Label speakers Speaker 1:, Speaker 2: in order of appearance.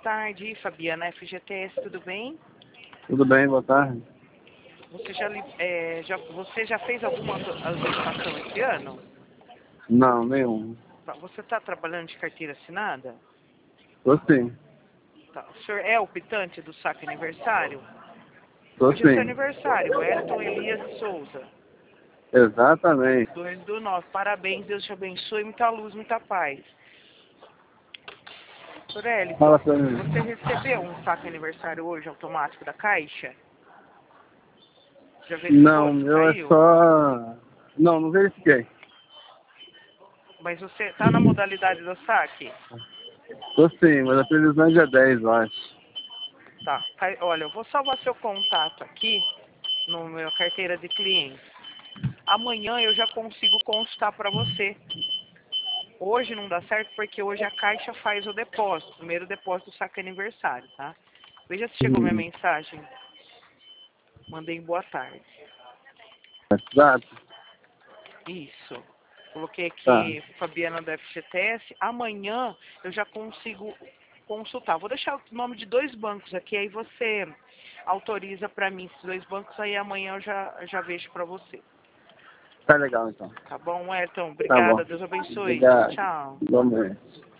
Speaker 1: tarde, Fabiana FGTS, tudo bem?
Speaker 2: Tudo bem, boa tarde.
Speaker 1: Você já fez alguma autorização esse ano?
Speaker 2: Não, nenhum.
Speaker 1: Tá, você está trabalhando de carteira assinada?
Speaker 2: Tô sim,
Speaker 1: Tá. O senhor é o optante do saque aniversário?
Speaker 2: tô
Speaker 1: Hoje é seu
Speaker 2: sim.
Speaker 1: aniversário, Wellington Elias de Souza.
Speaker 2: Exatamente.
Speaker 1: 2/9. Parabéns, Deus te abençoe, muita luz, muita paz. Sr. Wellington,
Speaker 2: Fala pra mim.
Speaker 1: você recebeu um saque aniversário hoje automático da Caixa? Já verificou
Speaker 2: Não,
Speaker 1: se
Speaker 2: meu é
Speaker 1: caiu?
Speaker 2: só... Não verifiquei.
Speaker 1: Mas você está na modalidade do saque?
Speaker 2: Tô sim, mas a previsão é dia 10, eu acho.
Speaker 1: Tá. Olha, eu vou salvar seu contato aqui no meu carteira de cliente. Amanhã eu já consigo constar para você. Hoje não dá certo porque hoje a Caixa faz o depósito, o primeiro depósito do saque aniversário, tá? Veja se chegou minha mensagem. Mandei boa tarde.
Speaker 2: Exato.
Speaker 1: Isso. Coloquei
Speaker 2: Tá.
Speaker 1: aqui Fabiana da FGTS. Amanhã eu já consigo consultar. Vou deixar o nome de 2 bancos aqui, aí você autoriza para mim esses 2 bancos, aí amanhã eu já vejo para você.
Speaker 2: Tá legal, então.
Speaker 1: Tá bom, Ayrton?
Speaker 2: Tá bom.
Speaker 1: Obrigada. Deus abençoe. Tchau,
Speaker 2: Obrigado.
Speaker 1: tchau.
Speaker 2: Igualmente.